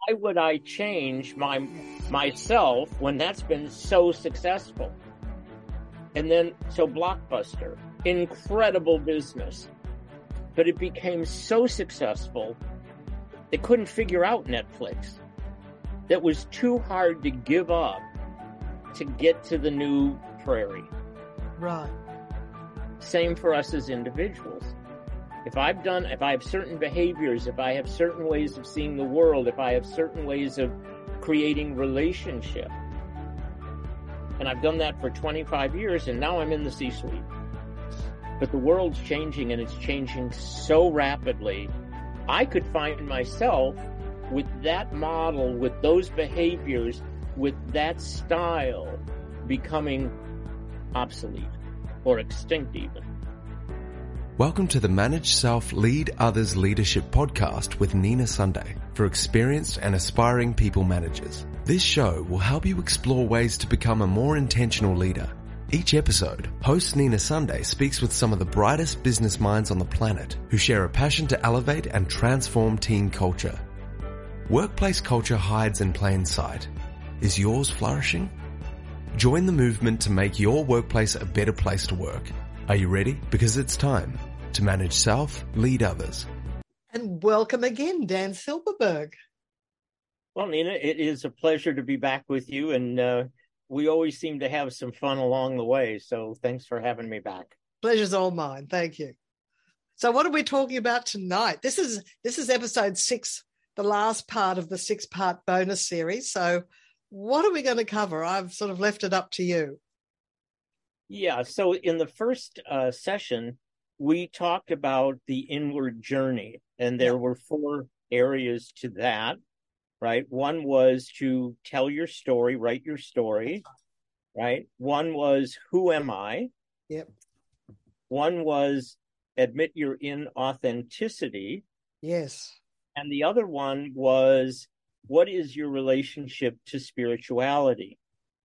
why would I change myself when that's been so successful? And then, so Blockbuster, incredible business, but it became so successful, they couldn't figure out Netflix. That was too hard to give up to get to the new prairie. Right. Same for us as individuals. If I have certain behaviors, if I have certain ways of seeing the world, if I have certain ways of creating relationship, and I've done that for 25 years, and now I'm in the C-suite. But the world's changing, and it's changing so rapidly. I could find myself with that model, with those behaviors, with that style becoming obsolete or extinct even. Welcome to the Manage Self, Lead Others Leadership podcast with Nina Sunday for experienced and aspiring people managers. This show will help you explore ways to become a more intentional leader. Each episode, host Nina Sunday speaks with some of the brightest business minds on the planet who share a passion to elevate and transform team culture. Workplace culture hides in plain sight. Is yours flourishing? Join the movement to make your workplace a better place to work. Are you ready? Because it's time to manage self, lead others. And welcome again, Dan Silberberg. Well, Nina, it is a pleasure to be back with you, and we always seem to have some fun along the way, so thanks for having me back. Pleasure's all mine. Thank you. So what are we talking about tonight? This is episode 6, the last part of the 6-part bonus series. So what are we going to cover? I've sort of left it up to you. Yeah, so in the first session, we talked about the inward journey, and there were 4 areas to that, right? One was to tell your story, write your story, right? One was, who am I? Yep. One was admit your inauthenticity. Yes. And the other one was, what is your relationship to spirituality?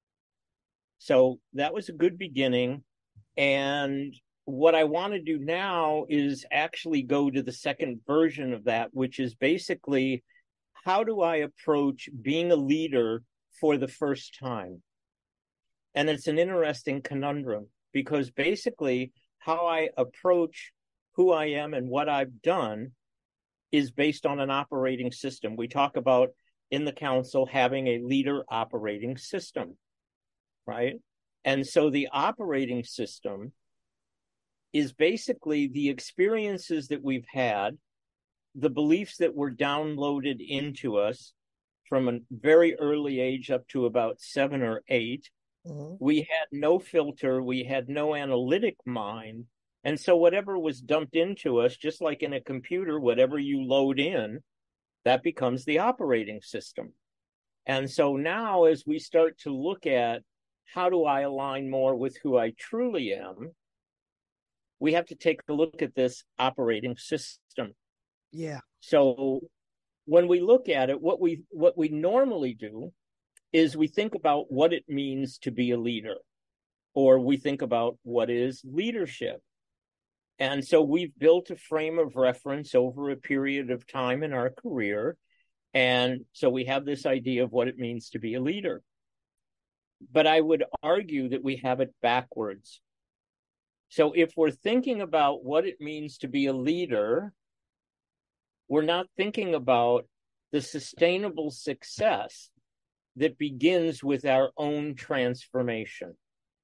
So that was a good beginning. And what I want to do now is actually go to the second version of that, which is basically, how do I approach being a leader for the first time? And it's an interesting conundrum, because basically how I approach who I am and what I've done is based on an operating system. We talk about in the council having a leader operating system, right? And so the operating system is basically the experiences that we've had, the beliefs that were downloaded into us from a very early age up to about 7 or 8. Mm-hmm. We had no filter. We had no analytic mind. And so whatever was dumped into us, just like in a computer, whatever you load in, that becomes the operating system. And so now as we start to look at how do I align more with who I truly am, we have to take a look at this operating system. Yeah. So when we look at it, what we normally do is we think about what it means to be a leader, or we think about what is leadership. And so we've built a frame of reference over a period of time in our career. And so we have this idea of what it means to be a leader. But I would argue that we have it backwards. So if we're thinking about what it means to be a leader, we're not thinking about the sustainable success that begins with our own transformation,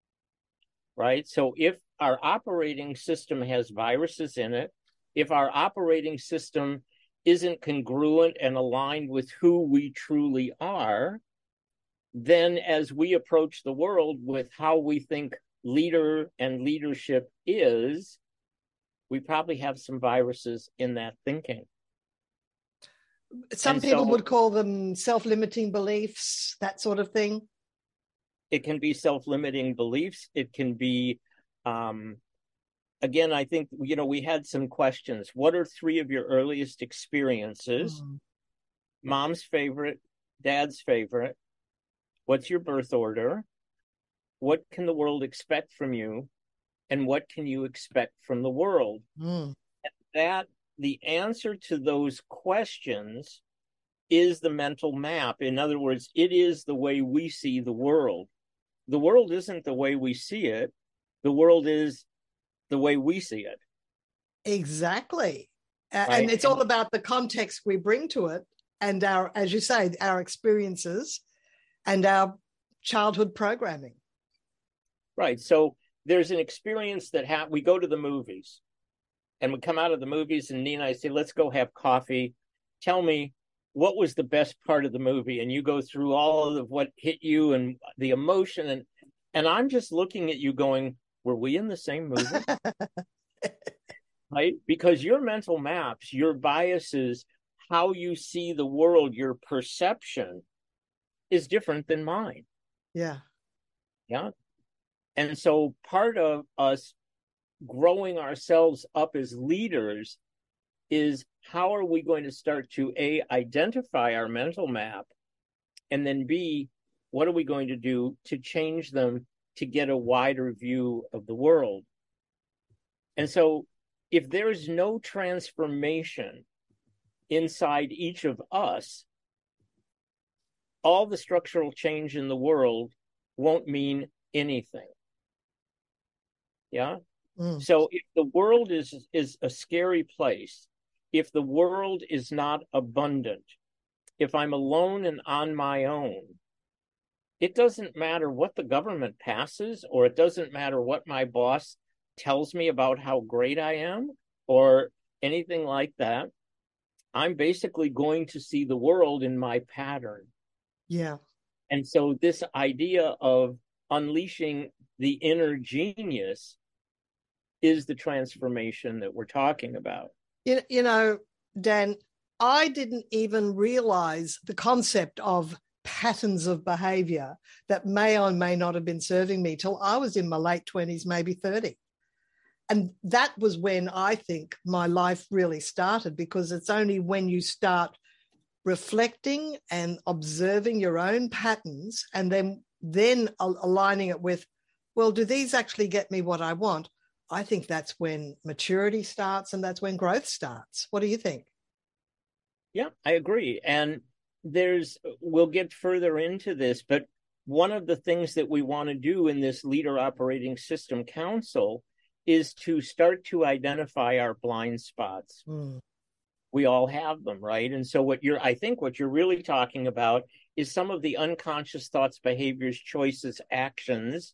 right? So if our operating system has viruses in it, if our operating system isn't congruent and aligned with who we truly are, then as we approach the world with how we think leader and leadership is, we probably have some viruses in that thinking. Some people would call them self-limiting beliefs, that sort of thing. It can be self-limiting beliefs. It can be, again, I think, we had some questions. What are 3 of your earliest experiences? Mom's favorite, dad's favorite. What's your birth order? What can the world expect from you? And what can you expect from the world? The answer to those questions is the mental map. In other words, it is the way we see the world. The world isn't the way we see it. The world is the way we see it. Exactly. Right? And it's all about the context we bring to it and our, as you say, our experiences and our childhood programming. Right. So there's an experience that we go to the movies and we come out of the movies and Nina, I say, let's go have coffee. Tell me, what was the best part of the movie? And you go through all of what hit you and the emotion. And I'm just looking at you going, were we in the same movie? Right? Because your mental maps, your biases, how you see the world, your perception is different than mine. Yeah. Yeah. And so part of us growing ourselves up as leaders is how are we going to start to A, identify our mental map, and then B, what are we going to do to change them to get a wider view of the world? And so if there is no transformation inside each of us, all the structural change in the world won't mean anything. Yeah. So if the world is a scary place, if the world is not abundant, if I'm alone and on my own, it doesn't matter what the government passes, or it doesn't matter what my boss tells me about how great I am or anything like that. I'm basically going to see the world in my pattern. Yeah. And so this idea of unleashing the inner genius is the transformation that we're talking about. You know, Dan, I didn't even realize the concept of patterns of behavior that may or may not have been serving me till I was in my late 20s, maybe 30. And that was when I think my life really started, because it's only when you start reflecting and observing your own patterns and then aligning it with, well, do these actually get me what I want? I think that's when maturity starts and that's when growth starts. What do you think? Yeah, I agree. And we'll get further into this, but one of the things that we want to do in this Leader Operating System Council is to start to identify our blind spots. We all have them, right? And so I think what you're really talking about is some of the unconscious thoughts, behaviors, choices, actions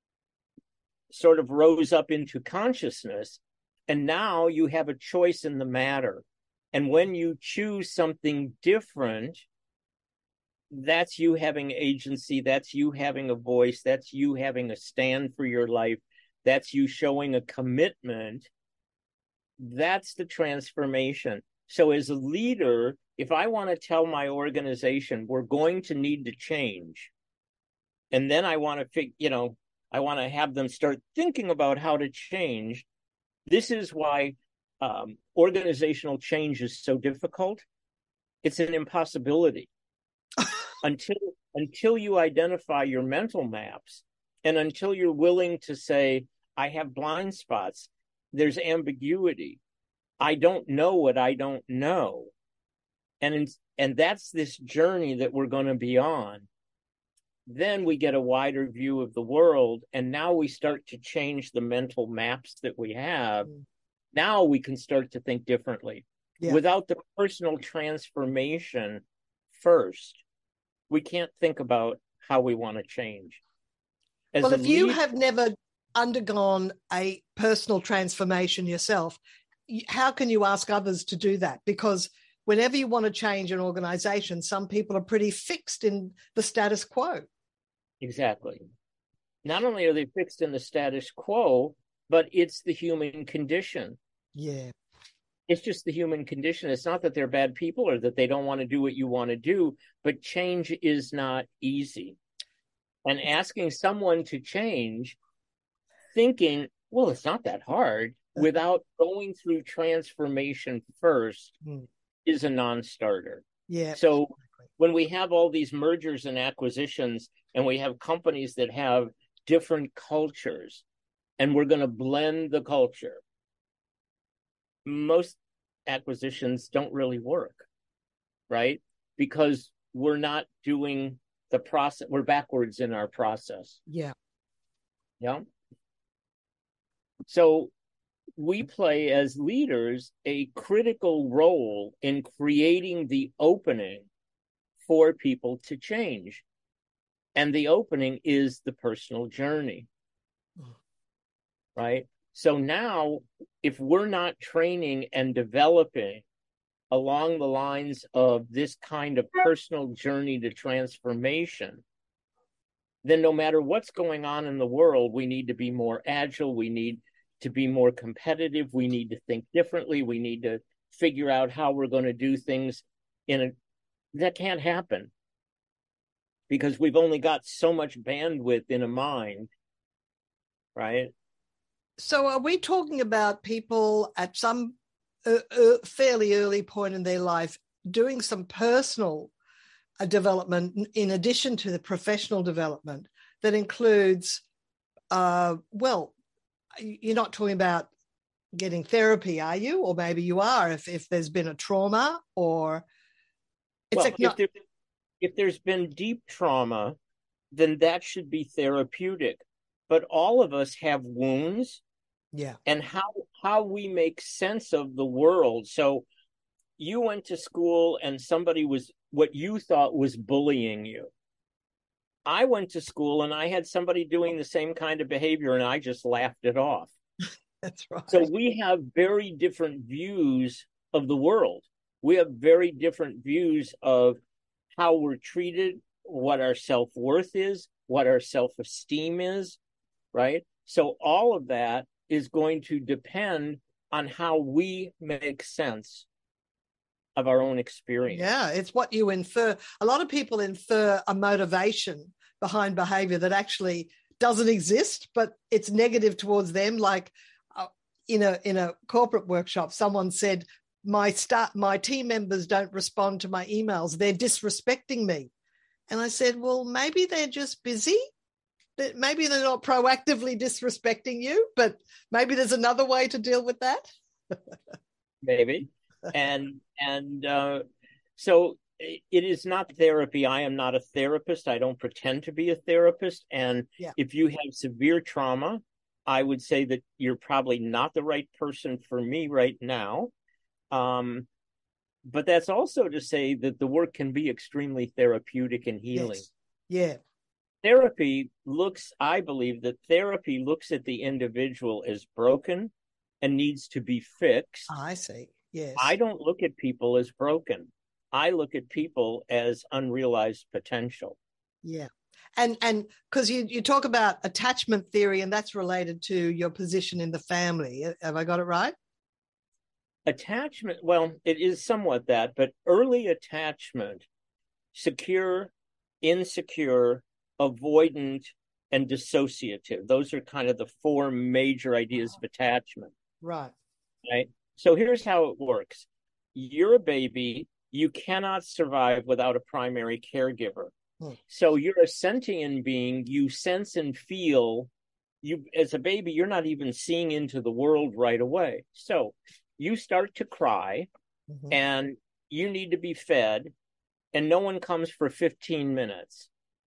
sort of rose up into consciousness, and now you have a choice in the matter. And when you choose something different, that's you having agency, that's you having a voice, that's you having a stand for your life, that's you showing a commitment. That's the transformation. So as a leader, if I want to tell my organization, we're going to need to change, and then I want to I want to have them start thinking about how to change. This is why organizational change is so difficult. It's an impossibility until you identify your mental maps, and until you're willing to say, I have blind spots. There's ambiguity. I don't know what I don't know. And that's this journey that we're going to be on. Then we get a wider view of the world, and now we start to change the mental maps that we have. Now we can start to think differently. Yeah. Without the personal transformation first, we can't think about how we want to change. Well, if you have never undergone a personal transformation yourself, how can you ask others to do that? Because whenever you want to change an organization, some people are pretty fixed in the status quo. Exactly. Not only are they fixed in the status quo, but it's the human condition. Yeah. It's just the human condition. It's not that they're bad people or that they don't want to do what you want to do, but change is not easy. And asking someone to change, thinking, well, it's not that hard, without going through transformation first, is a non-starter. Yeah. So when we have all these mergers and acquisitions, and we have companies that have different cultures, and we're going to blend the culture, most acquisitions don't really work, right? because we're not doing the process. We're backwards in our process. Yeah. Yeah. So we play as leaders a critical role in creating the opening for people to change. And the opening is the personal journey, right? So now, if we're not training and developing along the lines of this kind of personal journey to transformation, then no matter what's going on in the world, we need to be more agile. We need to be more competitive. We need to think differently. We need to figure out how we're going to do things that can't happen because we've only got so much bandwidth in a mind, right? So are we talking about people at some fairly early point in their life doing some personal development in addition to the professional development that includes, well, you're not talking about getting therapy, are you? Or maybe you are if there's been a trauma or... It's well, if there's been deep trauma, then that should be therapeutic. But all of us have wounds. Yeah. And how we make sense of the world. So you went to school and somebody was what you thought was bullying you. I went to school and I had somebody doing the same kind of behavior and I just laughed it off. That's right. So we have very different views of the world. We have very different views of how we're treated, what our self-worth is, what our self-esteem is, right? So all of that is going to depend on how we make sense of our own experience. Yeah, it's what you infer. A lot of people infer a motivation behind behavior that actually doesn't exist, but it's negative towards them. Like in a corporate workshop, someone said, my team members don't respond to my emails. They're disrespecting me. And I said, well, maybe they're just busy. Maybe they're not proactively disrespecting you, but maybe there's another way to deal with that. Maybe. And so it is not therapy. I am not a therapist. I don't pretend to be a therapist. And if you have severe trauma, I would say that you're probably not the right person for me right now. But that's also to say that the work can be extremely therapeutic and healing. Yes. Yeah. I believe that therapy looks at the individual as broken and needs to be fixed. I see. Yes. I don't look at people as broken. I look at people as unrealized potential. Yeah. And because you talk about attachment theory, and that's related to your position in the family. Have I got it right? Attachment, well, it is somewhat that, but early attachment, secure, insecure, avoidant, and dissociative. Those are kind of the four major ideas of attachment. Right. Right. So here's how it works. You're a baby. You cannot survive without a primary caregiver. So you're a sentient being. You sense and feel. You, as a baby, you're not even seeing into the world right away. So you start to cry and you need to be fed and no one comes for 15 minutes.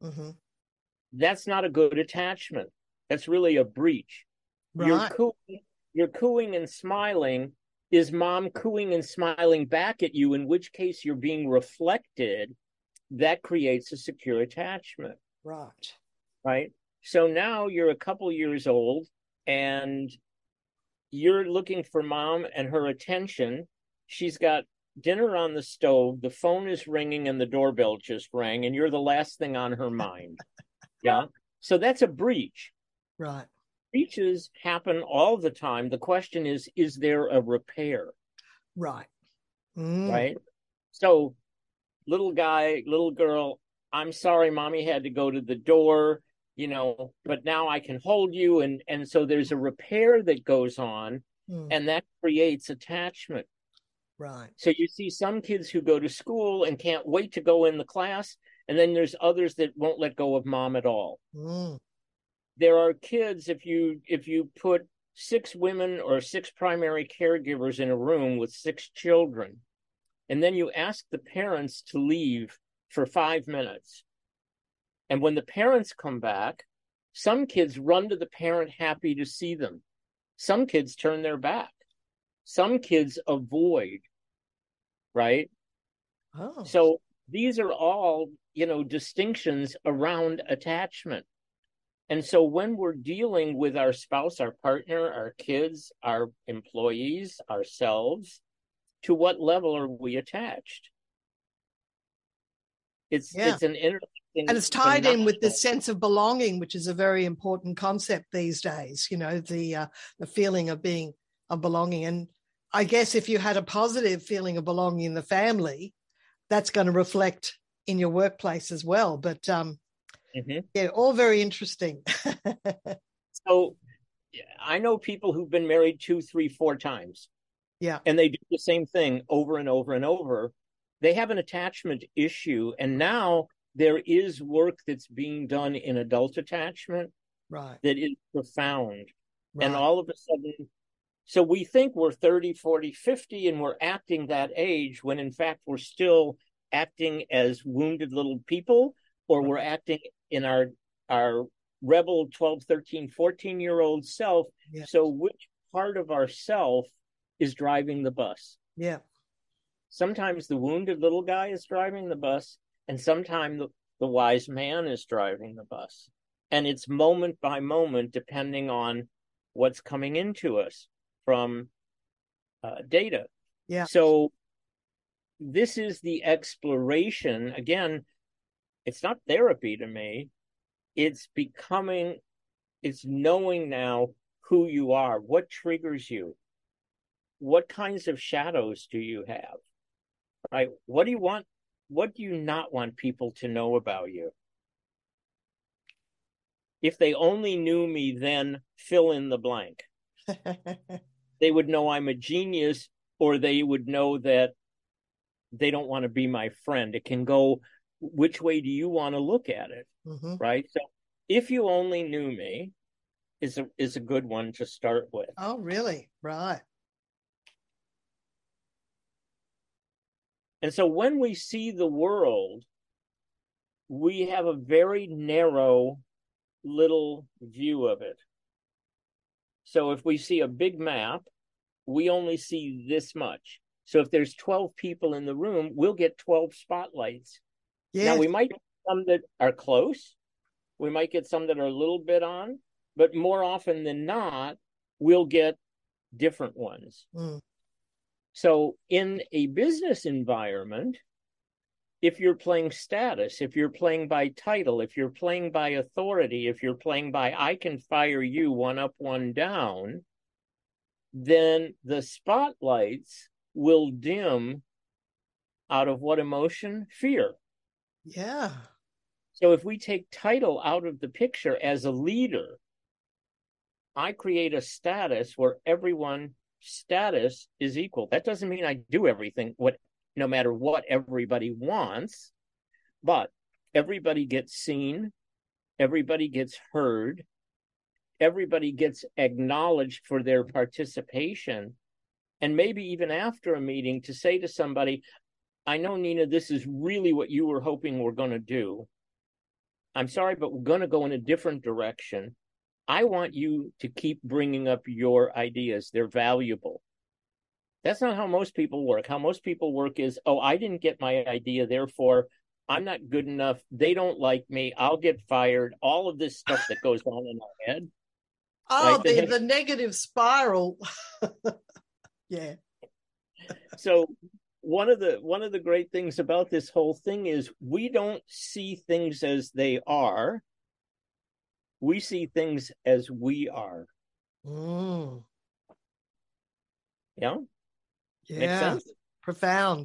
That's not a good attachment. That's really a breach. Right. You're cooing and smiling. Is mom cooing and smiling back at you, in which case you're being reflected? That creates a secure attachment. Right. Right. So now you're a couple years old and you're looking for mom and her attention. She's got dinner on the stove. The phone is ringing and the doorbell just rang and you're the last thing on her mind. Yeah. So that's a breach. Right. Breaches happen all the time. The question is there a repair? Right. Right. So little guy, little girl, I'm sorry, mommy had to go to the door, but now I can hold you. And so there's a repair that goes on and that creates attachment. Right. So you see some kids who go to school and can't wait to go in the class. And then there's others that won't let go of mom at all. There are kids, if you put 6 women or 6 primary caregivers in a room with 6 children, and then you ask the parents to leave for 5 minutes. And when the parents come back, some kids run to the parent happy to see them. Some kids turn their back. Some kids avoid, right? Oh. So these are all, distinctions around attachment. And so when we're dealing with our spouse, our partner, our kids, our employees, ourselves, to what level are we attached? It's an interesting, and it's tied in with this sense of belonging, which is a very important concept these days. The feeling of belonging. And I guess if you had a positive feeling of belonging in the family, that's going to reflect in your workplace as well. But yeah, all very interesting. So I know people who've been married 2, 3, 4 times. Yeah. And they do the same thing over and over and over. They have an attachment issue. And now there is work that's being done in adult attachment, right, that is profound. Right. And all of a sudden, so we think we're 30, 40, 50, and we're acting that age when in fact we're still acting as wounded little people, or we're acting in our rebel 12, 13, 14-year-old self. Yeah. So which part of ourself is driving the bus? Yeah. Sometimes the wounded little guy is driving the bus, and sometimes the wise man is driving the bus. And it's moment by moment, depending on what's coming into us from data. Yeah. So this is the exploration. Again, it's not therapy to me. It's knowing now who you are, what triggers you, what kinds of shadows do you have, right? What do you want? What do you not want people to know about you? If they only knew me, then fill in the blank. They would know I'm a genius, or they would know that they don't want to be my friend. It can go, which way do you want to look at it? Mm-hmm. Right? So if you only knew me is a good one to start with. Oh, really? Right. And so when we see the world, we have a very narrow little view of it. So if we see a big map, we only see this much. So if there's 12 people in the room, we'll get 12 spotlights. Yes. Now, we might get some that are close. We might get some that are a little bit on. But more often than not, we'll get different ones. Mm. So in a business environment, if you're playing status, if you're playing by title, if you're playing by authority, if you're playing by I can fire you, one up, one down, then the spotlights will dim out of what emotion? Fear. Yeah. So if we take title out of the picture as a leader, I create a status where everyone's status is equal. That doesn't mean I do everything, no matter what everybody wants, but everybody gets seen, everybody gets heard, everybody gets acknowledged for their participation. And maybe even after a meeting to say to somebody, I know, Nina, this is really what you were hoping we're going to do. I'm sorry, but we're going to go in a different direction. I want you to keep bringing up your ideas. They're valuable. That's not how most people work. How most people work is, oh, I didn't get my idea, therefore I'm not good enough. They don't like me. I'll get fired. All of this stuff that goes on in our head. Oh, right? the negative spiral. Yeah. So one of the great things about this whole thing is we don't see things as they are. We see things as we are. Mm. Yeah? Yeah. Makes sense? Profound.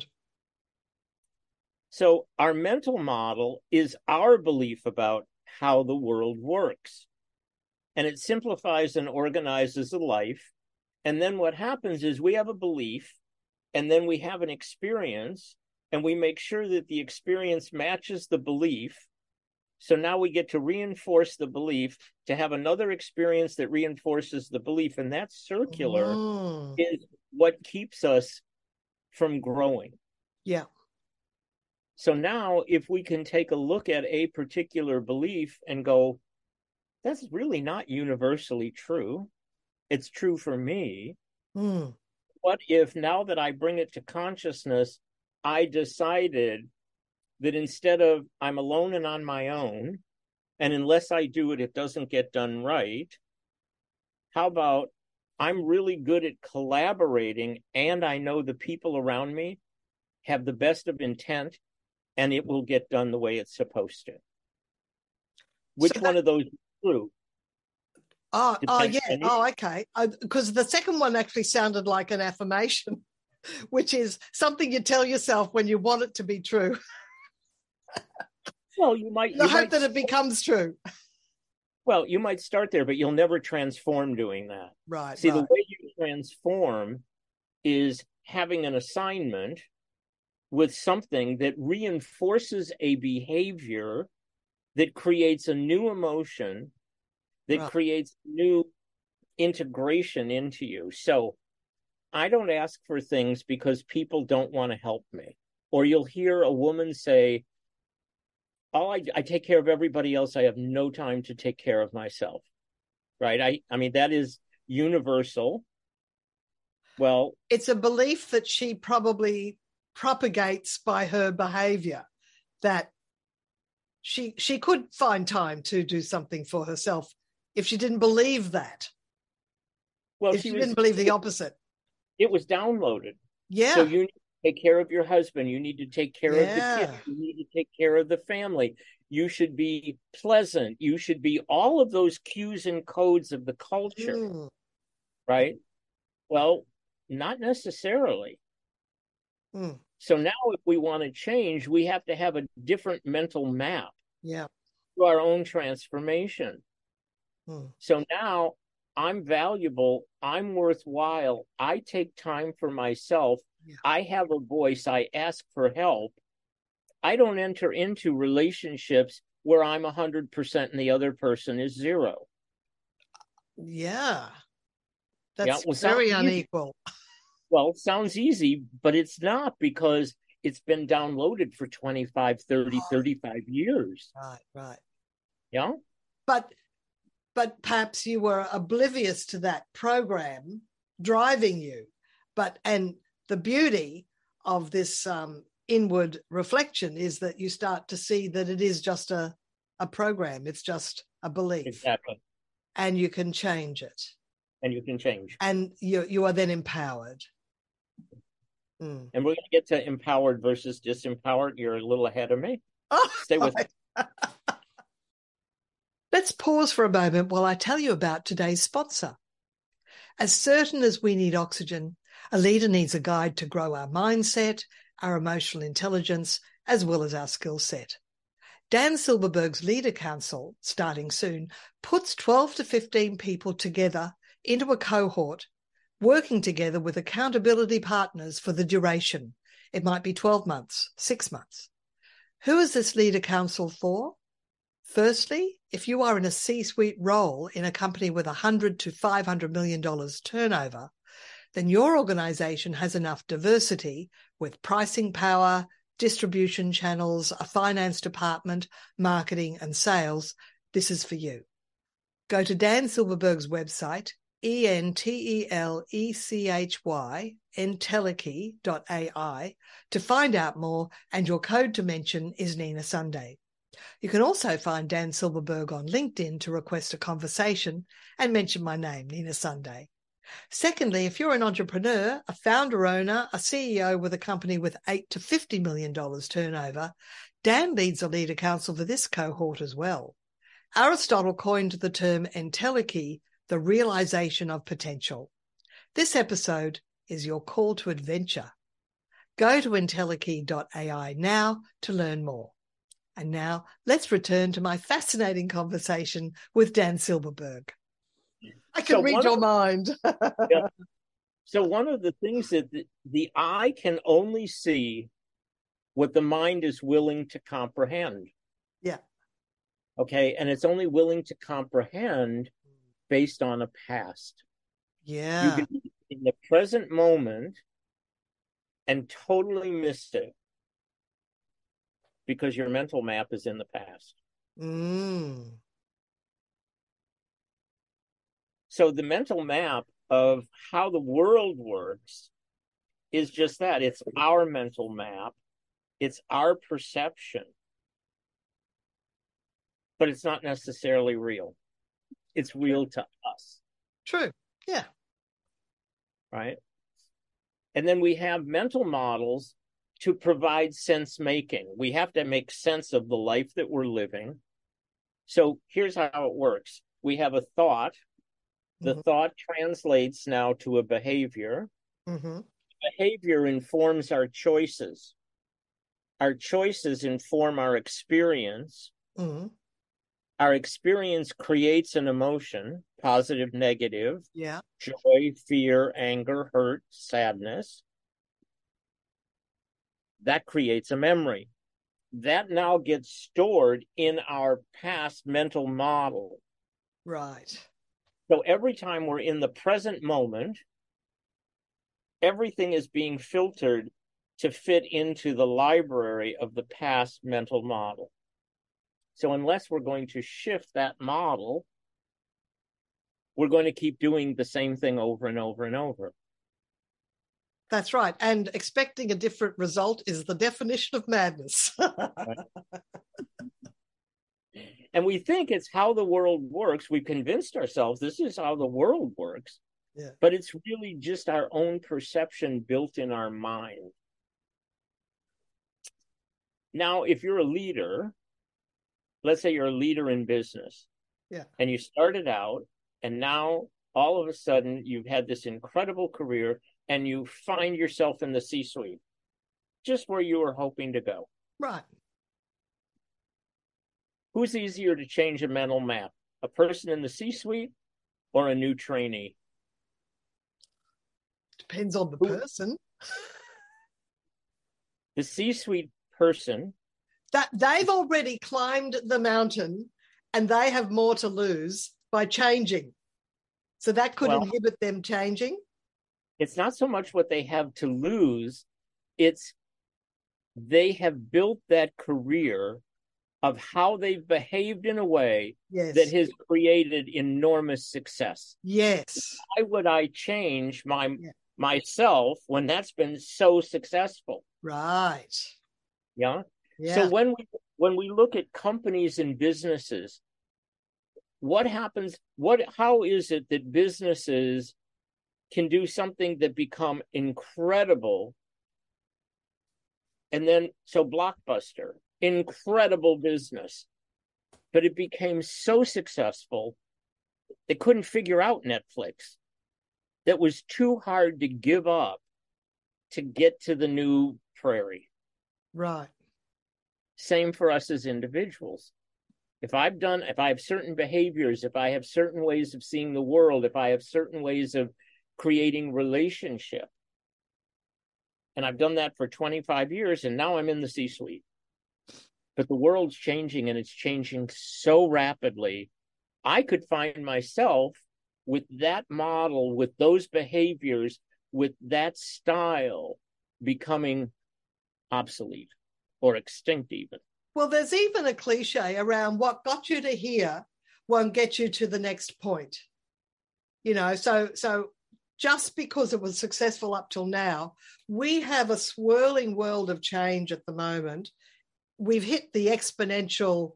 So our mental model is our belief about how the world works. And it simplifies and organizes a life. And then what happens is we have a belief, and then we have an experience, and we make sure that the experience matches the belief. So now we get to reinforce the belief, to have another experience that reinforces the belief. And that circular is what keeps us from growing. Yeah. So now if we can take a look at a particular belief and go, that's really not universally true. It's true for me. Mm. What if now that I bring it to consciousness, I decided that instead of I'm alone and on my own, and unless I do it, it doesn't get done right. How about I'm really good at collaborating, and I know the people around me have the best of intent, and it will get done the way it's supposed to. Which one of those is true? Oh, yeah. Oh, okay. Because the second one actually sounded like an affirmation, which is something you tell yourself when you want it to be true. Well, you might hope that it becomes true. Well, you might start there, but you'll never transform doing that. Right. See, the way you transform is having an assignment with something that reinforces a behavior that creates a new emotion, that creates new integration into you. So I don't ask for things because people don't want to help me. Or you'll hear a woman say, oh, I take care of everybody else. I have no time to take care of myself. Right? I mean, that is universal. Well, it's a belief that she probably propagates by her behavior, that she could find time to do something for herself if she didn't believe that. Well, if she didn't believe the opposite. It was downloaded. Yeah. So you need to take care of your husband. You need to take care of the kids. You need to take care of the family. You should be pleasant. You should be all of those cues and codes of the culture. Right? Well, not necessarily. So now if we want to change, we have to have a different mental map to our own transformation. So now I'm valuable. I'm worthwhile. I take time for myself. I have a voice. I ask for help. I don't enter into relationships where I'm 100% and the other person is 0. Yeah. That's very unequal. Well, it sounds easy, but it's not, because it's been downloaded for 25, 30, 35 years. Right. Yeah. But perhaps you were oblivious to that program driving you. And the beauty of this inward reflection is that you start to see that it is just a program. It's just a belief. Exactly. And you can change it. And you can change. And you are then empowered. And we're going to get to empowered versus disempowered. You're a little ahead of me. Stay with me. Let's pause for a moment while I tell you about today's sponsor. As certain as we need oxygen, a leader needs a guide to grow our mindset, our emotional intelligence, as well as our skill set. Dan Silverberg's Leader Council, starting soon, puts 12 to 15 people together into a cohort, working together with accountability partners for the duration. It might be 12 months, 6 months. Who is this Leader Council for? Firstly, if you are in a C-suite role in a company with $100 to $500 million turnover, then your organization has enough diversity with pricing power, distribution channels, a finance department, marketing and sales. This is for you. Go to Dan Silverberg's website, Entelechy, entelechy.ai, to find out more, and your code to mention is Nina Sunday. You can also find Dan Silverberg on LinkedIn to request a conversation and mention my name, Nina Sunday. Secondly, if you're an entrepreneur, a founder-owner, a CEO with a company with $8 to $50 million turnover, Dan leads a Leader Council for this cohort as well. Aristotle coined the term entelechy, the realization of potential. This episode is your call to adventure. Go to entelechy.ai now to learn more. And now let's return to my fascinating conversation with Dan Silverberg. I can read your mind. Yeah. So one of the things that the eye can only see what the mind is willing to comprehend. Yeah. Okay. And it's only willing to comprehend based on a past. Yeah. You can be in the present moment and totally miss it because your mental map is in the past. So the mental map of how the world works is just that. It's our mental map. It's our perception. But it's not necessarily real. It's real to us. True. Yeah. Right? And then we have mental models to provide sense making. We have to make sense of the life that we're living. So here's how it works. We have a thought. The thought translates now to a behavior. Behavior informs our choices. Our choices inform our experience. Our experience creates an emotion, positive, negative, joy, fear, anger, hurt, sadness. That creates a memory. That now gets stored in our past mental model. Right. So every time we're in the present moment, everything is being filtered to fit into the library of the past mental model. So unless we're going to shift that model, we're going to keep doing the same thing over and over and over. That's right. And expecting a different result is the definition of madness. And we think it's how the world works. We've convinced ourselves this is how the world works. Yeah. But it's really just our own perception built in our mind. Now, if you're a leader, let's say you're a leader in business, and you started out, and now all of a sudden you've had this incredible career, and you find yourself in the C-suite, just where you were hoping to go. Right. Who's easier to change a mental map? A person in the C-suite or a new trainee? Depends on the person. The C-suite person. That they've already climbed the mountain and they have more to lose by changing. So that could inhibit them changing. It's not so much what they have to lose. It's they have built that career of how they've behaved in a way that has created enormous success. Yes. Why would I change myself when that's been so successful? Right. Yeah. So when we look at companies and businesses, what happens? How is it that businesses can do something that become incredible? And then, so Blockbuster, incredible business, but it became so successful, they couldn't figure out Netflix. That was too hard to give up to get to the new prairie. Right. Same for us as individuals. If I have certain behaviors, if I have certain ways of seeing the world, if I have certain ways of creating relationship, and I've done that for 25 years, and now I'm in the C-suite. But the world's changing, and it's changing so rapidly. I could find myself with that model, with those behaviors, with that style becoming obsolete or extinct even. Well, there's even a cliche around what got you to here won't get you to the next point. You know, so just because it was successful up till now, we have a swirling world of change at the moment. We've hit the exponential,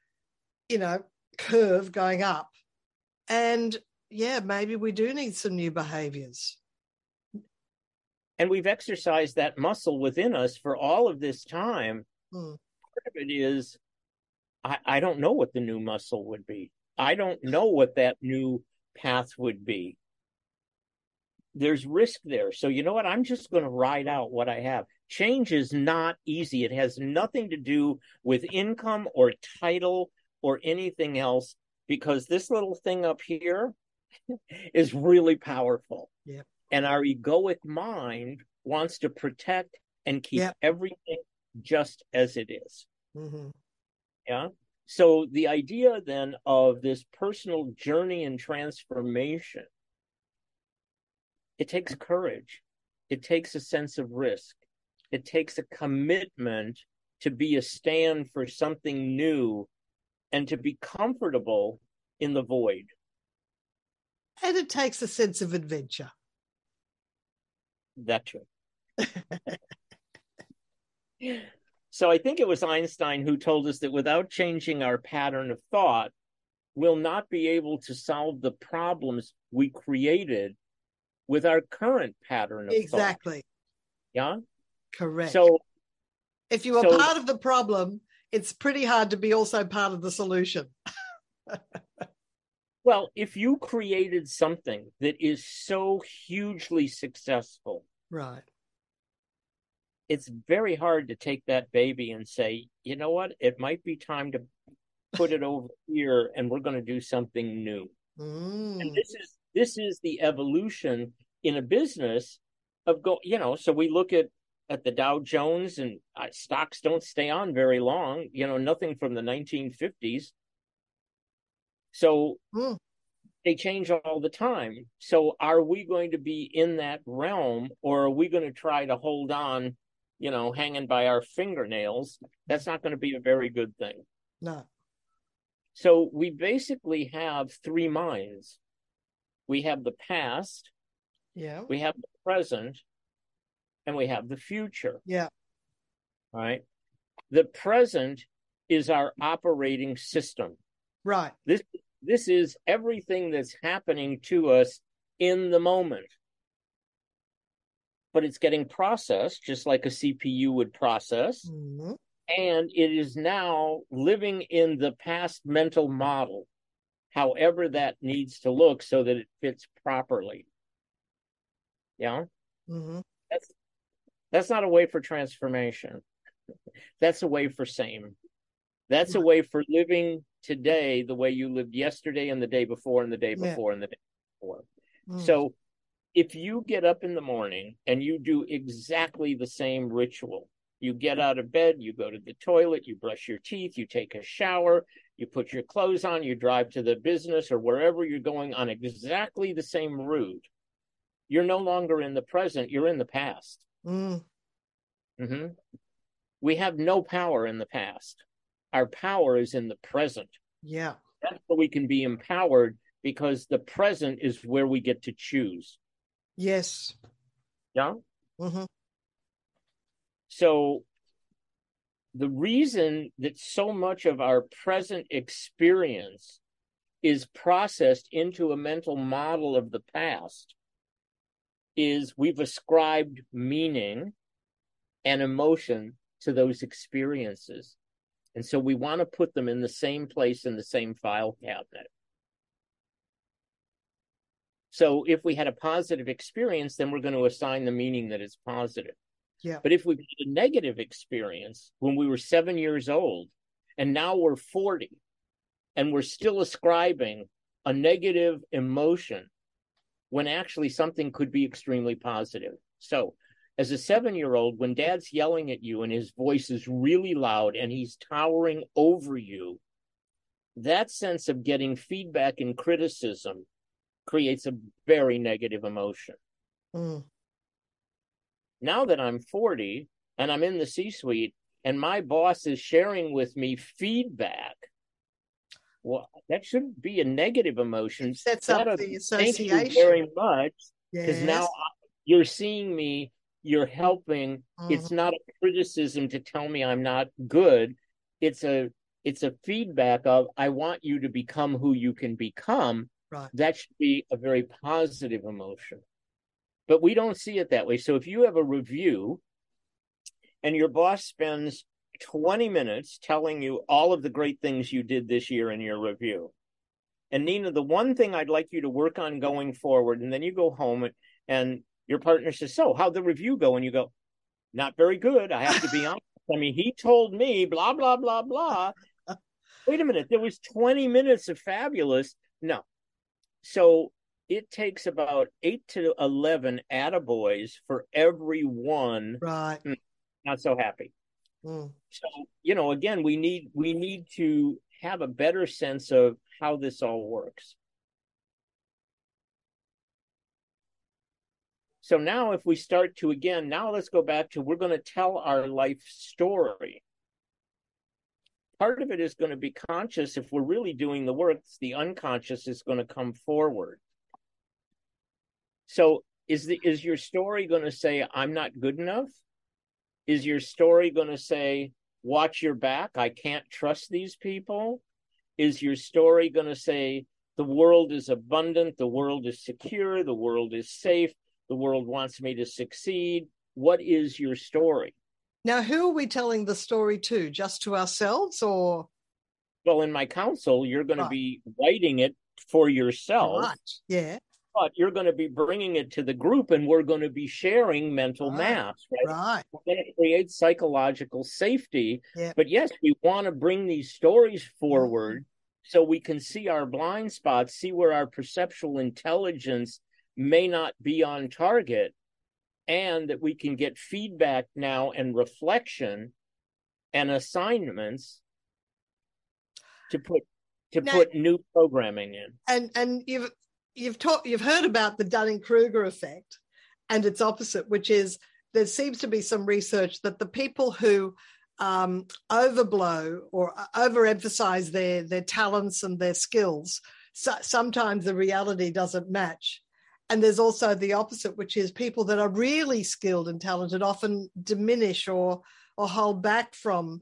curve going up. And maybe we do need some new behaviors. And we've exercised that muscle within us for all of this time. Part of it is, I don't know what the new muscle would be. I don't know what that new path would be. There's risk there. So you know what? I'm just going to ride out what I have. Change is not easy. It has nothing to do with income or title or anything else, because this little thing up here is really powerful. Yeah. And our egoic mind wants to protect and keep everything just as it is. Mm-hmm. Yeah. So the idea then of this personal journey and transformation, it takes courage. It takes a sense of risk. It takes a commitment to be a stand for something new and to be comfortable in the void. And it takes a sense of adventure. That's true. So I think it was Einstein who told us that without changing our pattern of thought, we'll not be able to solve the problems we created with our current pattern of Exactly. thought. Yeah? Correct. So if you are part of the problem, it's pretty hard to be also part of the solution. Well, if you created something that is so hugely successful, right, it's very hard to take that baby and say, you know what, it might be time to put it over here and we're going to do something new. And this is the evolution in a business of so we look at the Dow Jones, and stocks don't stay on very long, nothing from the 1950s. So they change all the time. So are we going to be in that realm, or are we going to try to hold on, hanging by our fingernails? That's not going to be a very good thing. No. So we basically have three minds. We have the past, we have the present, and we have the future. Yeah. Right? The present is our operating system. Right. This is everything that's happening to us in the moment. But it's getting processed just like a CPU would process. Mm-hmm. And it is now living in the past mental model, however that needs to look so that it fits properly. Yeah? Mm-hmm. That's not a way for transformation. That's a way for same. That's a way for living today the way you lived yesterday and the day before and the day before and the day before. So if you get up in the morning and you do exactly the same ritual, you get out of bed, you go to the toilet, you brush your teeth, you take a shower, you put your clothes on, you drive to the business or wherever you're going on exactly the same route, you're no longer in the present, you're in the past. Mm-hmm. We have no power in the past. Our power is in the present. Yeah. That's where we can be empowered, because the present is where we get to choose. Yes. Yeah? Mm-hmm. So the reason that so much of our present experience is processed into a mental model of the past is we've ascribed meaning and emotion to those experiences. And so we want to put them in the same place in the same file cabinet. So if we had a positive experience, then we're going to assign the meaning that it's positive. Yeah. But if we had a negative experience when we were 7 years old, and now we're 40, and we're still ascribing a negative emotion when actually something could be extremely positive. So as a 7-year-old, when dad's yelling at you and his voice is really loud and he's towering over you, that sense of getting feedback and criticism creates a very negative emotion. Now that I'm 40 and I'm in the C-suite and my boss is sharing with me feedback, well, that shouldn't be a negative emotion. Sets up the association. Thank you very much, because now you're seeing me, you're helping. It's not a criticism to tell me I'm not good. It's a feedback of, I want you to become who you can become. Right. That should be a very positive emotion. But we don't see it that way. So if you have a review and your boss spends 20 minutes telling you all of the great things you did this year in your review, and Nina, the one thing I'd like you to work on going forward, and then you go home and your partner says, so how'd the review go? And you go, not very good. I have to be honest. I mean, he told me blah, blah, blah, blah. Wait a minute. There was 20 minutes of fabulous. No. So it takes about 8 to 11 attaboys for every one. Right. Not so happy. So, again, we need to have a better sense of how this all works. So now if we start to, again, now let's go back to, we're going to tell our life story. Part of it is going to be conscious. If we're really doing the work, the unconscious is going to come forward. So is your story going to say, I'm not good enough? Is your story going to say, watch your back, I can't trust these people? Is your story going to say, the world is abundant, the world is secure, the world is safe, the world wants me to succeed? What is your story? Now, who are we telling the story to? Just to ourselves, or? Well, in my counsel, you're going to be writing it for yourself. Right. Yeah. But you're going to be bringing it to the group, and we're going to be sharing mental maps, right? Right. We're going to create psychological safety. Yeah. But yes, we want to bring these stories forward so we can see our blind spots, see where our perceptual intelligence may not be on target, and that we can get feedback now and reflection and assignments to put new programming in. And you've heard about the Dunning-Kruger effect and its opposite, which is there seems to be some research that the people who overblow or overemphasize their talents and their skills, sometimes the reality doesn't match. And there's also the opposite, which is people that are really skilled and talented often diminish or hold back from,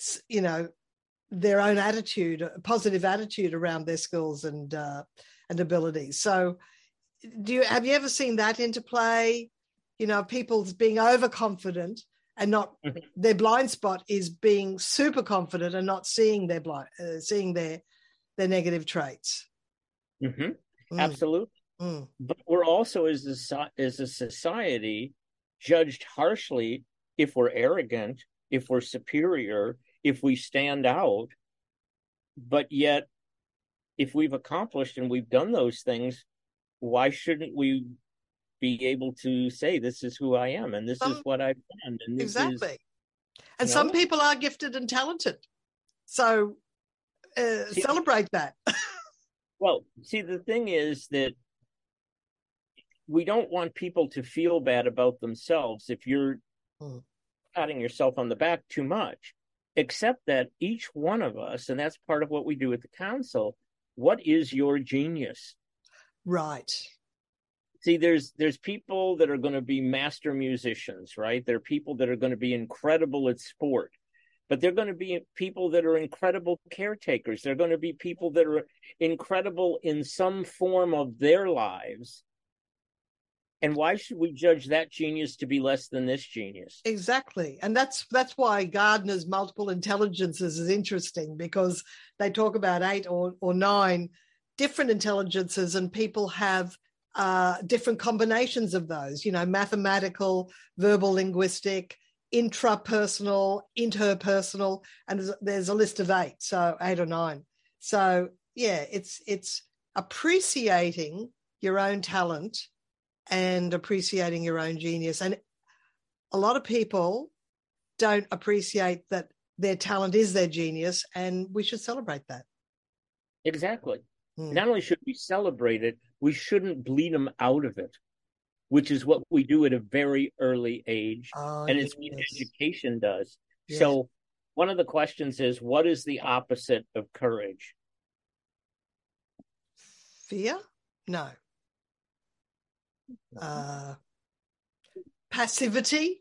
their own attitude, a positive attitude around their skills and abilities. So have you ever seen that interplay? People's being overconfident and not their blind spot is being super confident and not seeing seeing their negative traits. Absolutely. But we're also as a society judged harshly if we're arrogant, if we're superior, if we stand out. But yet, if we've accomplished and we've done those things, why shouldn't we be able to say, this is who I am and this is what I've done? And this exactly. And some people are gifted and talented. So celebrate that. Well, see, the thing is that we don't want people to feel bad about themselves if you're patting yourself on the back too much, except that each one of us, and that's part of what we do at the council, what is your genius? Right. See, there's people that are going to be master musicians, right? There are people that are going to be incredible at sport, but they're going to be people that are incredible caretakers. They're going to be people that are incredible in some form of their lives. And why should we judge that genius to be less than this genius? Exactly. And that's why Gardner's multiple intelligences is interesting, because they talk about 8 or 9 different intelligences, and people have different combinations of those, mathematical, verbal, linguistic, intrapersonal, interpersonal, and there's a list of 8, so 8 or 9. So yeah, it's appreciating your own talent and appreciating your own genius. And a lot of people don't appreciate that their talent is their genius, and we should celebrate that. Exactly. Not only should we celebrate it, we shouldn't bleed them out of it, which is what we do at a very early age. And it's what education does. Yes. So one of the questions is, what is the opposite of courage? Fear? No. Passivity?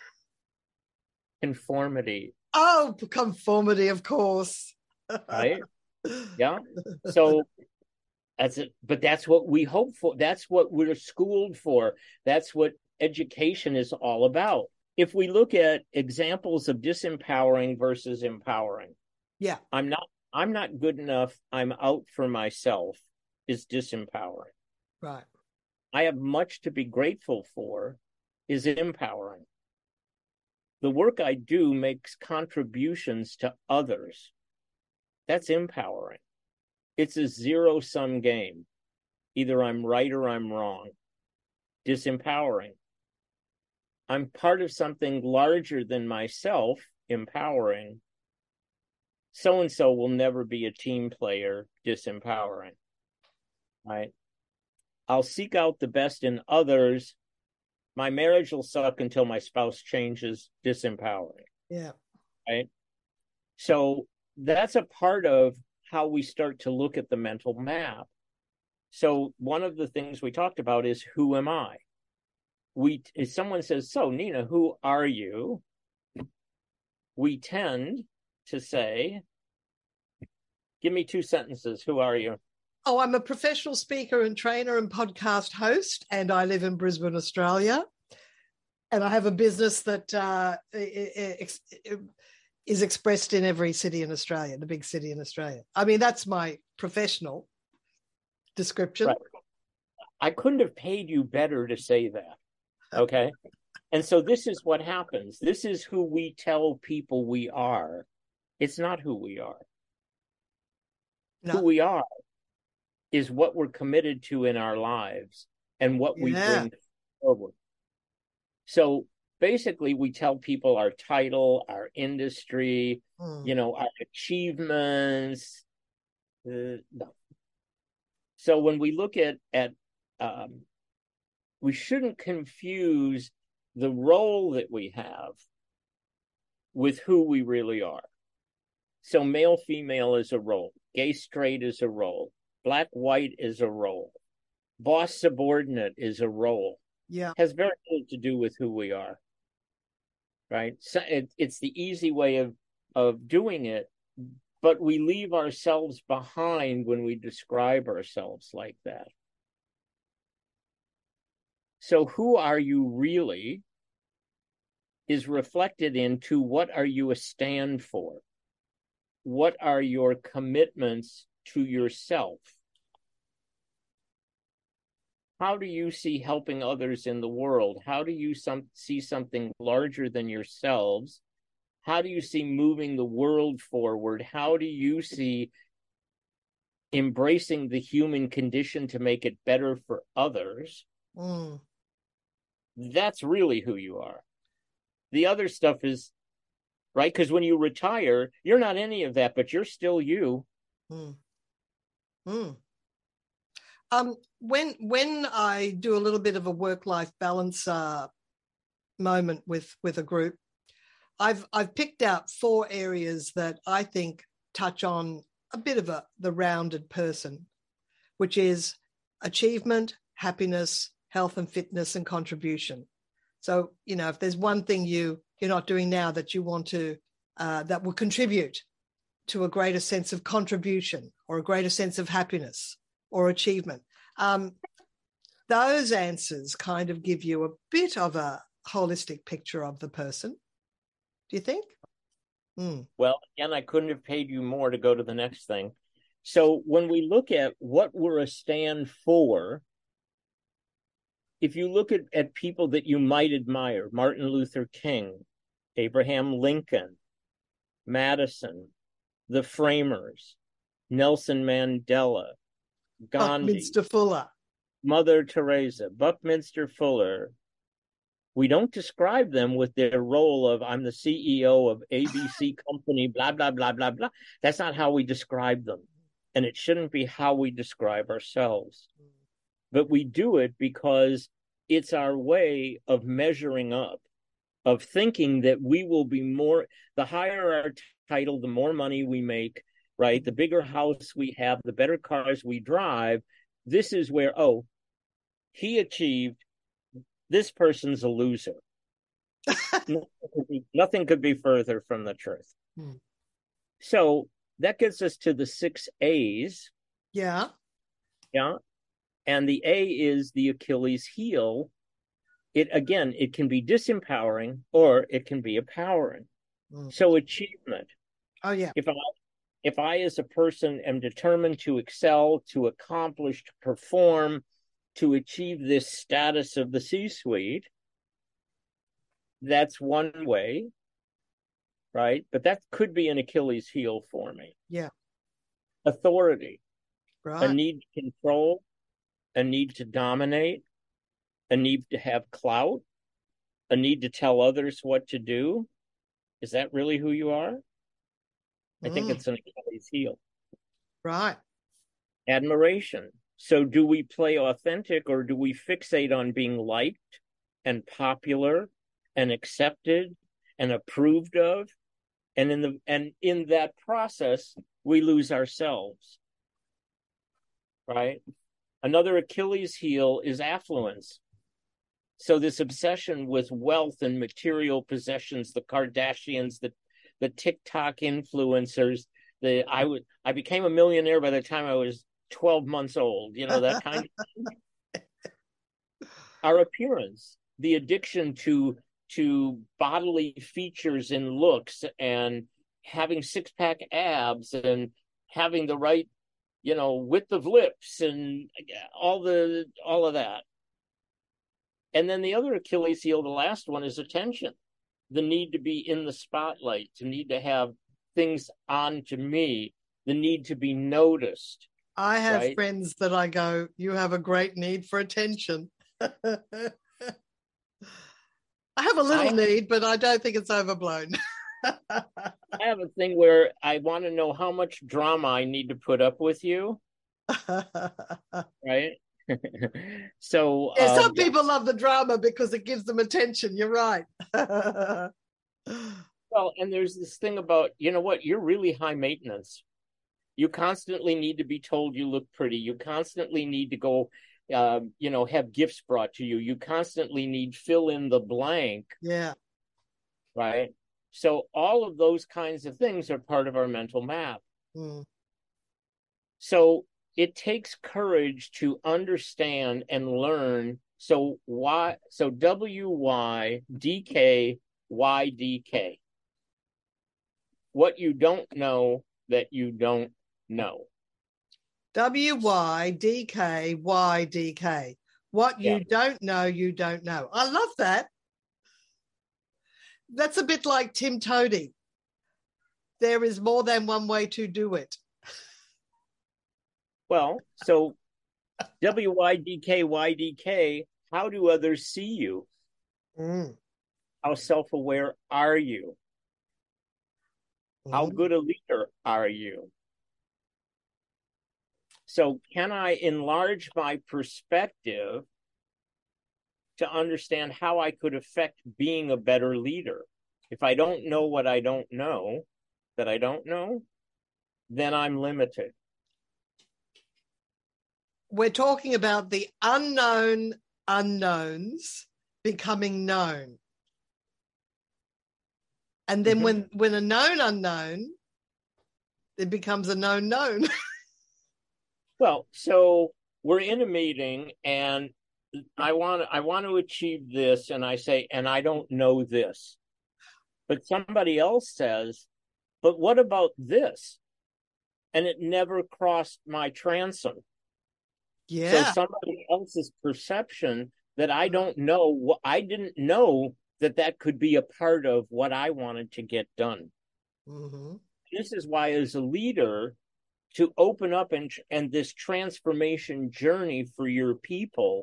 Conformity. Oh, conformity, of course. Right? Yeah. So that's it. But that's what we hope for. That's what we're schooled for. That's what education is all about. If we look at examples of disempowering versus empowering. Yeah. I'm not good enough. I'm out for myself is disempowering. Right. I have much to be grateful for is empowering. The work I do makes contributions to others. That's empowering. It's a zero-sum game. Either I'm right or I'm wrong. Disempowering. I'm part of something larger than myself, empowering. So-and-so will never be a team player, disempowering. Right? I'll seek out the best in others, My marriage will suck until my spouse changes, disempowering. Yeah. Right. So that's a part of how we start to look at the mental map. So one of the things we talked about is, who am I? If someone says, so Nina, who are you? We tend to say, give me 2 sentences. Who are you? Oh, I'm a professional speaker and trainer and podcast host, and I live in Brisbane, Australia. And I have a business that is expressed in every city in Australia, the big city in Australia. I mean, that's my professional description. Right. I couldn't have paid you better to say that. Okay. And so this is what happens. This is who we tell people we are. It's not who we are. No. Who we are is what we're committed to in our lives and what we bring forward. So basically, we tell people our title, our industry, our achievements. No. So when we look at we shouldn't confuse the role that we have with who we really are. So male, female is a role. Gay, straight is a role. Black, white is a role. Boss, subordinate is a role. Yeah. Has very little to do with who we are. Right? So it's the easy way of doing it, but we leave ourselves behind when we describe ourselves like that. So who are you really is reflected into what are you a stand for? What are your commitments to yourself? How do you see helping others in the world? How do you see something larger than yourselves? How do you see moving the world forward? How do you see embracing the human condition to make it better for others? That's really who you are. The other stuff is, right? Because when you retire, you're not any of that, but you're still you. When I do a little bit of a work-life balance moment with a group, I've picked out 4 areas that I think touch on a bit of the rounded person, which is achievement, happiness, health and fitness, and contribution. So, if there's one thing you're not doing now that you want to, that will contribute to a greater sense of contribution or a greater sense of happiness or achievement, those answers kind of give you a bit of a holistic picture of the person. Do you think? Well, again, I couldn't have paid you more to go to the next thing. So when we look at what we're a stand for, if you look at people that you might admire, Martin Luther King, Abraham Lincoln, Madison, the Framers, Nelson Mandela, Gandhi, Buckminster Fuller, Mother Teresa, Buckminster Fuller, we don't describe them with their role of, I'm the CEO of ABC company, blah, blah, blah, blah, blah. That's not how we describe them. And it shouldn't be how we describe ourselves. But we do it because it's our way of measuring up, of thinking that we will be more, the higher our title, the more money we make, right? The bigger house we have, the better cars we drive. This is where, he achieved, this person's a loser. Nothing could be further from the truth. So that gets us to the 6 A's. Yeah. Yeah. And the A is the Achilles heel. It can be disempowering or it can be empowering. So achievement. Oh, yeah. If I as a person am determined to excel, to accomplish, to perform, to achieve this status of the C-suite, that's one way, right? But that could be an Achilles heel for me. Yeah. Authority. Right. A need to control, a need to dominate, a need to have clout, a need to tell others what to do. Is that really who you are? I think it's an Achilles heel. Right. Admiration. So do we play authentic or do we fixate on being liked, and popular and accepted and approved of. And in that process, we lose ourselves, right? Another Achilles heel is affluence. So this obsession with wealth and material possessions, the Kardashians, the TikTok influencers, I became a millionaire by the time I was 12 months old, that kind of thing. Our appearance, the addiction to bodily features and looks and having six-pack abs and having the right, width of lips and all of that. And then the other Achilles heel, the last one, is attention. The need to be in the spotlight, the need to have things on to me, the need to be noticed. I have friends that I go, you have a great need for attention. I have a little need, but I don't think it's overblown. I have a thing where I want to know how much drama I need to put up with you. Right? So some people love the drama because it gives them attention. You're right. Well, and there's this thing about, you're really high maintenance. You constantly need to be told you look pretty. You constantly need to go, have gifts brought to you. You constantly need fill in the blank. Yeah. Right. So all of those kinds of things are part of our mental map. So it takes courage to understand and learn. So WYDKYDK. What you don't know that you don't know. WYDKYDK. What you don't know, you don't know. I love that. That's a bit like Tim Tody. There is more than one way to do it. Well, so WYDKYDK, how do others see you? How self-aware are you? How good a leader are you? So can I enlarge my perspective to understand how I could affect being a better leader? If I don't know what I don't know, then I'm limited. We're talking about the unknown unknowns becoming known. And then when a known unknown, it becomes a known known. Well, so we're in a meeting and I want to achieve this, and I say, and I don't know this. But somebody else says, but what about this? And it never crossed my transom. Yeah. So somebody else's perception that I don't know, I didn't know that could be a part of what I wanted to get done. This is why, as a leader, to open up and this transformation journey for your people,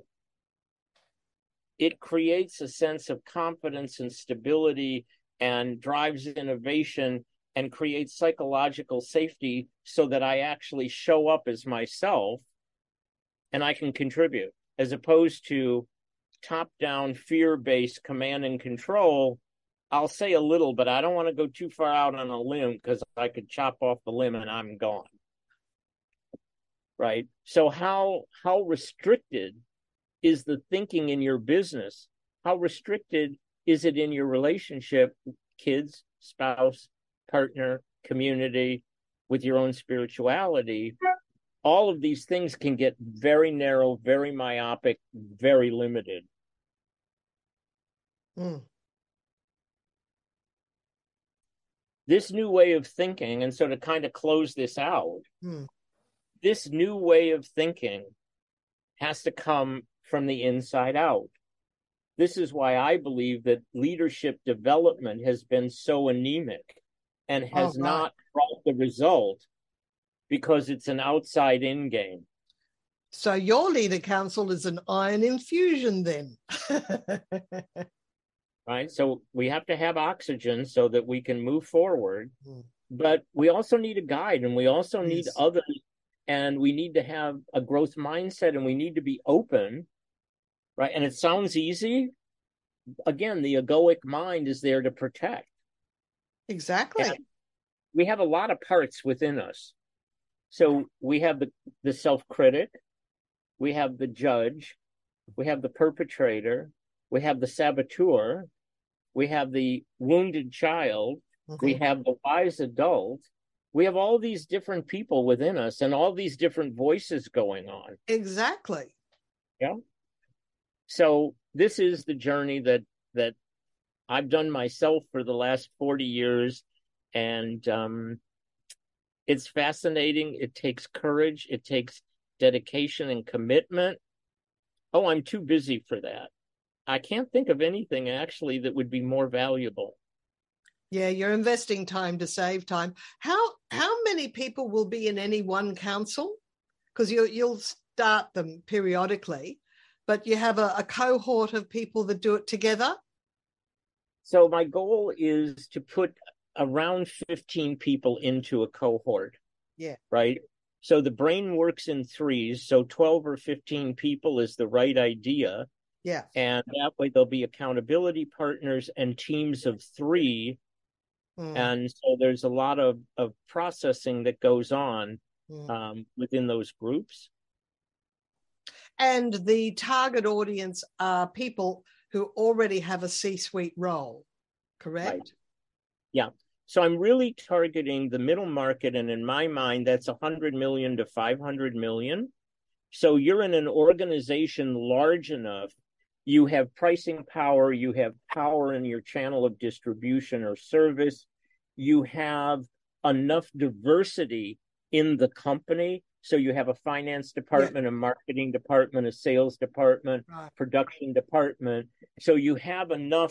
it creates a sense of confidence and stability and drives innovation and creates psychological safety so that I actually show up as myself and I can contribute, as opposed to top-down, fear-based command and control. I'll say a little, but I don't want to go too far out on a limb because I could chop off the limb and I'm gone. Right? So how restricted is the thinking in your business? How restricted is it in your relationship, kids, spouse, partner, community, with your own spirituality? All of these things can get very narrow, very myopic, very limited. This new way of thinking, and so to kind of close this out, this new way of thinking has to come from the inside out. This is why I believe that leadership development has been so anemic and has not brought the result, because it's an outside-in game. So your leader council is an iron infusion then. Right? So we have to have oxygen so that we can move forward. But we also need a guide, and we also need others, and we need to have a growth mindset, and we need to be open, right? And it sounds easy, again, the egoic mind is there to protect. Exactly. And we have a lot of parts within us. So we have the self-critic, we have the judge, we have the perpetrator, we have the saboteur, we have the wounded child, we have the wise adult. We have all these different people within us and all these different voices going on. Exactly. Yeah. So this is the journey that I've done myself for the last 40 years. And it's fascinating. It takes courage. It takes dedication and commitment. Oh, I'm too busy for that. I can't think of anything actually that would be more valuable. Yeah, you're investing time to save time. How many people will be in any one council? Because you'll start them periodically, but you have a cohort of people that do it together? So my goal is to put around 15 people into a cohort. Yeah. Right? So the brain works in threes, so 12 or 15 people is the right idea. Yeah. And that way there'll be accountability partners and teams of 3. And so there's a lot of processing that goes on within those groups. And the target audience are people who already have a C-suite role, correct? Right. Yeah. So I'm really targeting the middle market. And in my mind, that's 100 million to 500 million. So you're in an organization large enough, you have pricing power, you have power in your channel of distribution or service, you have enough diversity in the company. So you have a finance department, a marketing department, a sales department, production department. So you have enough,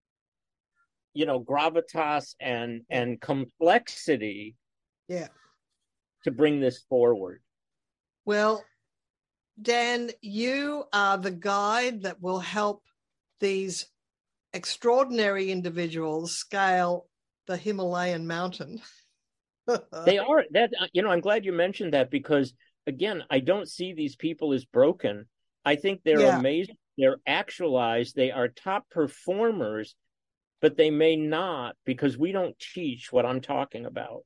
gravitas and complexity to bring this forward. Well, Dan, you are the guide that will help these extraordinary individuals scale the Himalayan mountain. They are that, I'm glad you mentioned that, because again, I don't see these people as broken. I think they're amazing. They're actualized. They are top performers, but they may not, because we don't teach what I'm talking about.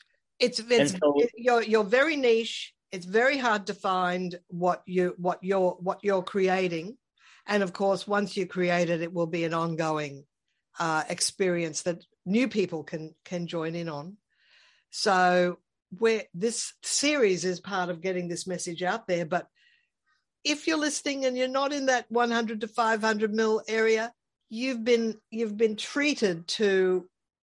You're very niche. It's very hard to find what you're creating, and of course, once you create it, it will be an ongoing experience that new people can join in on. So this series is part of getting this message out there. But if you're listening and you're not in that 100 to 500 mil area, you've been treated to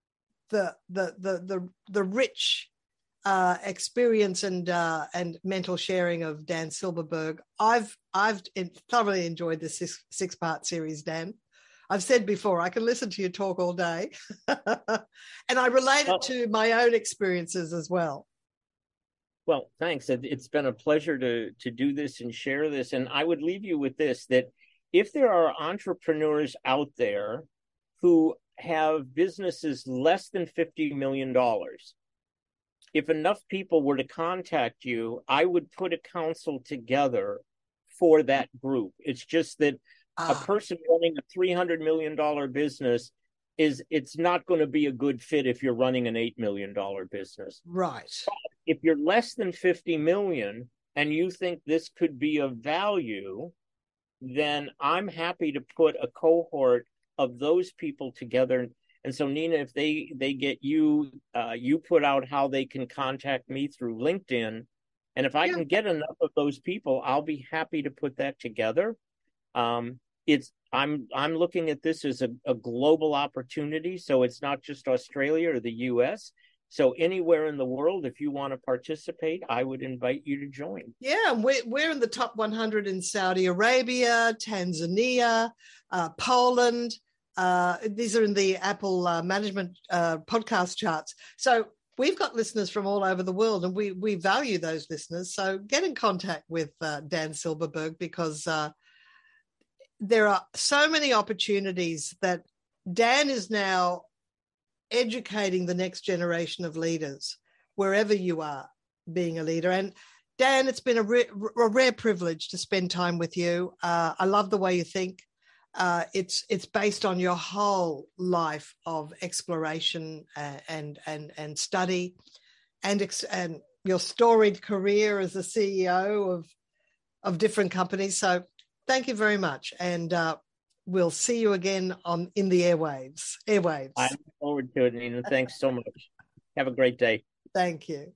the rich experience and mental sharing of Dan Silberberg. I've thoroughly enjoyed this six-part series, Dan. I've said before, I can listen to you talk all day. And I relate it to my own experiences as well. Well, thanks. It's been a pleasure to do this and share this. And I would leave you with this, that if there are entrepreneurs out there who have businesses less than $50 million, if enough people were to contact you, I would put a council together for that group. It's just that a person running a $300 million business it's not going to be a good fit if you're running an $8 million business. Right. But if you're less than 50 million and you think this could be of value, then I'm happy to put a cohort of those people together. And so, Nina, if they get you, you put out how they can contact me through LinkedIn. And if I can get enough of those people, I'll be happy to put that together. I'm looking at this as a global opportunity. So it's not just Australia or the US. So anywhere in the world, if you want to participate, I would invite you to join. Yeah, we're in the top 100 in Saudi Arabia, Tanzania, Poland. These are in the Apple management podcast charts. So we've got listeners from all over the world, and we value those listeners. So get in contact with Dan Silberberg, because there are so many opportunities that Dan is now educating the next generation of leaders, wherever you are being a leader. And Dan, it's been a rare privilege to spend time with you. I love the way you think. it's based on your whole life of exploration and study, and your storied career as a CEO of different companies. So thank you very much, and we'll see you again in the airwaves. I look forward to it, Nina. Thanks so much. Have a great day. Thank you.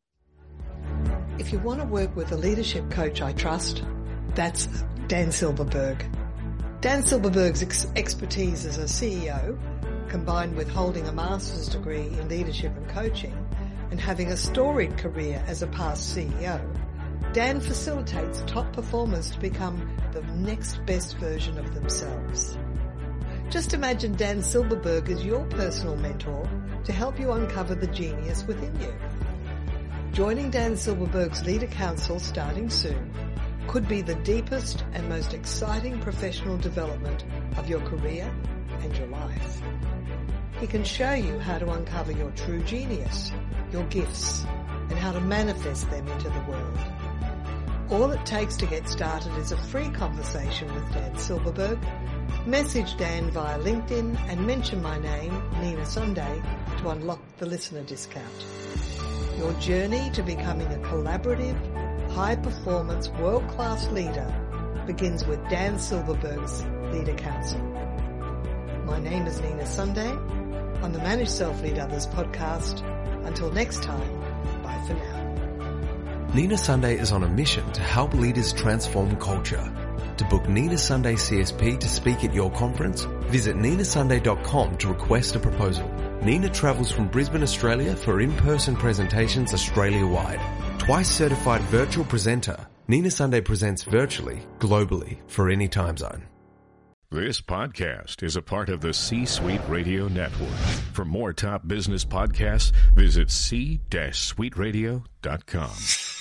If you want to work with a leadership coach I trust, that's Dan Silverberg. Dan Silverberg's expertise as a CEO, combined with holding a master's degree in leadership and coaching and having a storied career as a past CEO, Dan facilitates top performers to become the next best version of themselves. Just imagine Dan Silverberg as your personal mentor to help you uncover the genius within you. Joining Dan Silverberg's Leader Council starting soon could be the deepest and most exciting professional development of your career and your life. He can show you how to uncover your true genius, your gifts, and how to manifest them into the world. All it takes to get started is a free conversation with Dan Silverberg. Message Dan via LinkedIn and mention my name, Nina Sunday, to unlock the listener discount. Your journey to becoming a collaborative, high-performance, world-class leader begins with Dan Silverberg's Leader Council. My name is Nina Sunday on the Manage Self Lead Others podcast. Until next time, bye for now. Nina Sunday is on a mission to help leaders transform culture. To book Nina Sunday CSP to speak at your conference, visit ninasunday.com to request a proposal. Nina travels from Brisbane, Australia for in-person presentations Australia-wide. Twice certified virtual presenter, Nina Sunday presents virtually, globally, for any time zone. This podcast is a part of the C-Suite Radio Network. For more top business podcasts, visit c-suiteradio.com.